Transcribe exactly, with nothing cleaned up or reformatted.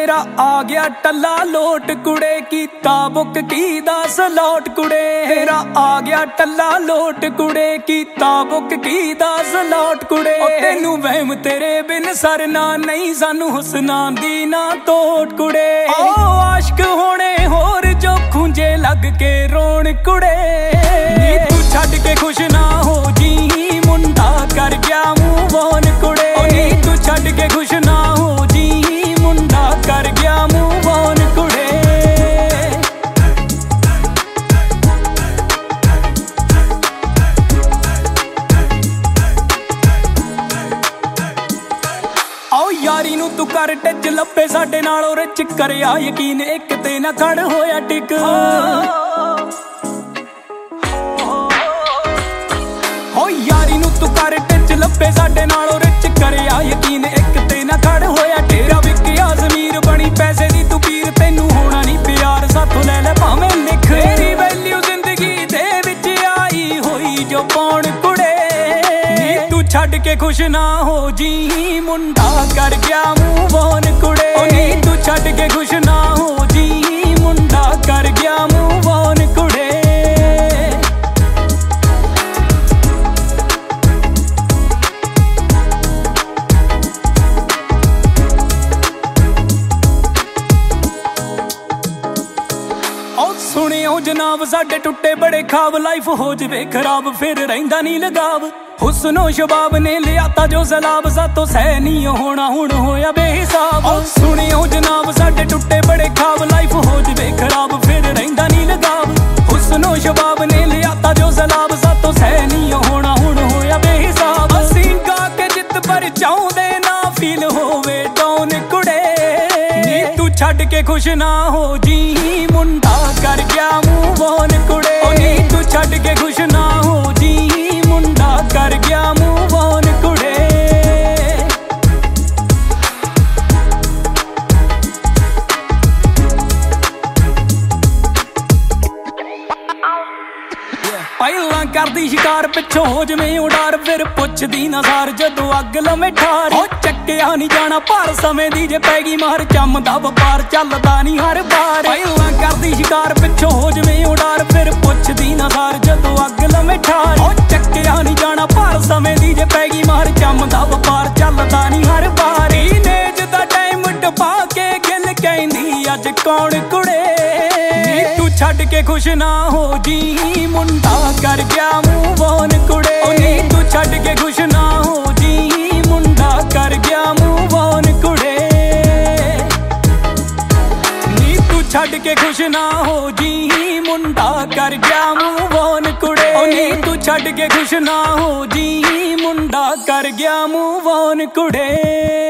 तेरा आ गया टल्ला लोट कुड़े कीता बुक की दस लौट कुड़े। तेरा आ गया टल्ला लोट कुड़े कीता बुक की दस लौट कुड़े। तेनू वहम तेरे बिन सरना नहीं सानू हुसना दी ना तोड़ कुड़े। ओ आशिक होने होर जो खुंजे लग के रोन कुड़े। नी तू छड़ के खुश ना हो जी मुंडा कर गया मूव ऑन कुड़े। नी तू छड़ के खुश ना हो जी मुंडा कर गया मूव ऑन कुड़े। आओ यारी नू तू कर टच लपे साडे नालों रिच करिया यकीन एक ते ना खड़ होया टिक। ओ यारी नू तू कर टच लपे साडे नालों रिच करिया यकीन एक ते ना खड़ होया तेरा विकिया ज़मीर बनी पैसे दी तू पीर तेनू होना नहीं प्यार साथों ले ले भावें लिख। तेरी वैल्यू जिंदगी दे विच आई होई जो पौन कुड़े। नी तू छड़ के खुश ना हो जी मुंडा कर गया मूव ऑन कुड़े। नी तू छड़ के खुश ना हो जी मुंडा कर गया मूव ऑन कुड़े। सुनियो जनाब साडे टुटे बड़े खाब लाइफ हो जवे खराब फिर रहिंदा नहीं लगाव। हुस्नो शबाब ने लियाता जो सलाब सातो सह नहीं होना हुण होया बेहिसाब। सुनियो जनाब साडे टुटे बड़े खाब लाइफ हो जवे खराब फिर रहिंदा नहीं लगाव। हुस्नो शबाब ने लियाता जो सलाब सातो सह नहीं होना हुण होया बेहिसाब। असीं गा के जित पर चाहुंदे ना फील होवे डाउन कुड़े। नी तू छड़ के खुश ना हो जी मुंडा कर गया मूव ऑन कुड़े। नी तू छड़ के खुश ना हो जी मुंडा कर गया मूव ऑन कुड़े। ਪਹਿਲਾਂ ਕਰਦੀ ਸ਼ਿਕਾਰ ਪਿੱਛੋਂ ਹੋ ਜਵੇਂ ਉਡਾਰ ਫਿਰ ਪੁੱਛਦੀ ਨਾ ਸਾਰ ਜਦੋਂ ਅੱਗ ਲਵੇਂ ਠਾਰ। ਉਹ ਚੱਕਿਆ ਨਹੀਂ ਜਾਣਾ ਭਾਰ ਸਮੇਂ ਦੀ ਜੇ ਪੈ ਗਈ ਮਾਰ ਚੰਮਦਾ ਵਪਾਰ ਚੱਲਦਾ ਨਹੀਂ ਹਰ ਵਾਰ। ਪਹਿਲਾਂ ਕਰਦੀ ਸ਼ਿਕਾਰ ਪਿੱਛੋਂ ਹੋ ਜਵੇਂ ਉਡਾਰ ਫਿਰ ਪੁੱਛਦੀ ਨਾ ਸਾਰ ਜਦੋਂ ਅੱਗ ਲਵੇਂ ਠਾਰ। ਉਹ ਚੱਕਿਆ ਨਹੀਂ ਜਾਣਾ ਭਾਰ ਸਮੇਂ ਦੀ ਜੇ ਪੈ ਗਈ ਮਾਰ ਚੰਮਦਾ ਵਪਾਰ ਚੱਲਦਾ ਨਹੀਂ ਹਰ ਵਾਰ। ਟੀਨੇਜ ਦਾ ਟਾਈਮ ਟਪਾ ਕੇ ਗਿੱਲ ਕਹਿੰਦੀ ਅੱਜ ਕੌਣ ਕੁੜੇ। ਨੀ ਤੂੰ ਛੱਡ ਕੇ ਖੁਸ਼ ਨਾ ਹੋ ਜੀ ਮੁੰਡਾ ਕਰ ਗਿਆ मूव ऑन कुड़े। नी तू छड़ के खुश ना हो जी मुंडा कर गया मूव ऑन कुड़े। नी तू छड़ के खुश ना हो जी मुंडा कर गया मूव ऑन कुड़े। नी तू छड़ के खुश ना हो जी मुंडा कर गया मूव ऑन कुड़े।